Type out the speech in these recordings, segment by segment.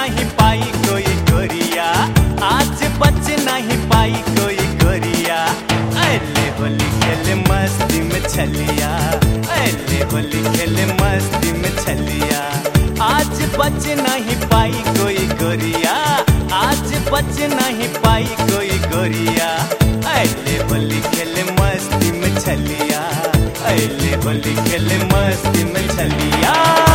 नहीं पाई कोई गोरिया, आज बच नहीं पाई कोई गोरिया। अले होली खेले मस्ती में छलिया, अले होली खेले मस्ती में छलिया। आज बच नहीं पाई कोई गोरिया, आज बच नहीं पाई कोई गोरिया। अले होली खेले मस्ती में छलिया, अले होली खेले मस्ती में छलिया।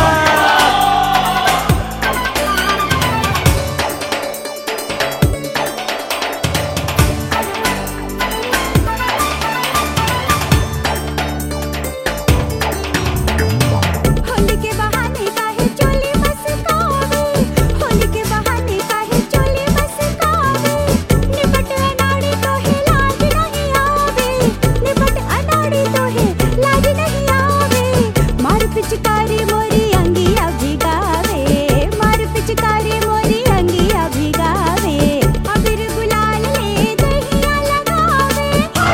पिचकारी मोरी अंगिया भिगावे, मार पिचकारी मोरी अंगिया भिगावे। अबीर गुलाल ले दहिया लगावे।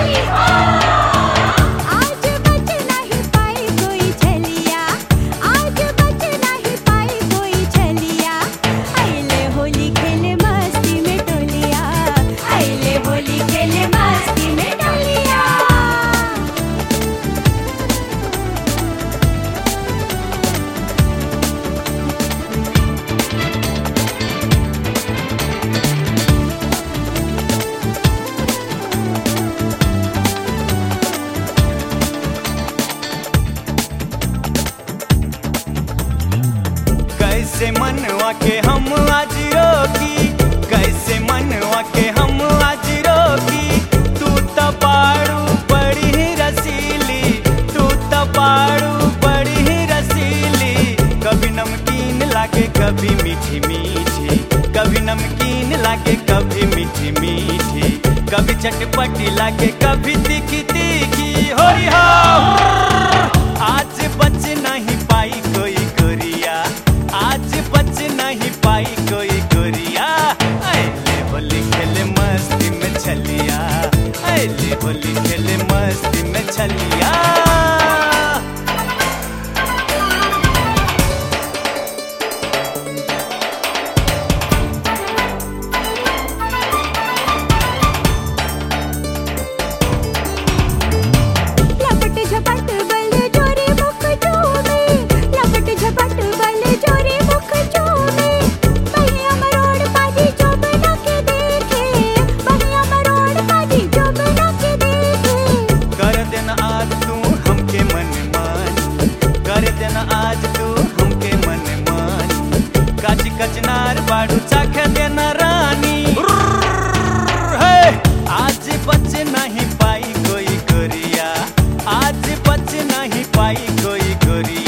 आज बच नहीं पाई कोई छलिया, आज बच नहीं पाई कोई छलिया। अइले होली खेले मस्ती में टोलिया, अइले होली खेले मस्ती में टोलिया। कैसे मनवा के हम आज रोकी, कैसे मनवा के हम आज रोकी। तू तबाड़ू बड़ी ही रसीली, तू तबाड़ू बड़ी ही रसीली। कभी नमकीन लागे कभी मीठी मीठी, कभी नमकीन लागे कभी मीठी मीठी। कभी चटपटी लागे कभी तीखी तीखी। होरी हो आज बच नहीं पाई कोई गोरिया, आज बच नहीं पाई कोई गोरिया। अले होली खेले मस्ती में छलिया, अले होली खेले मस्ती में छलिया। लपट झपट बल जोरी मुख चूमे, लपट झपट बल जोरी मुख चूमे। बहिया मरोड़ पाजी जो बना के देखे, बहिया मरोड़ पाजी जो बना के देखे। कर देना आज तू हमके मन मानी, कर देना आज तू हमके मन मानी। काची कचनार बाड़ू चाख देना रानी। आज बच नहीं पाई कोई गोरिया, आज बच नहीं पाई कोई गोरिया।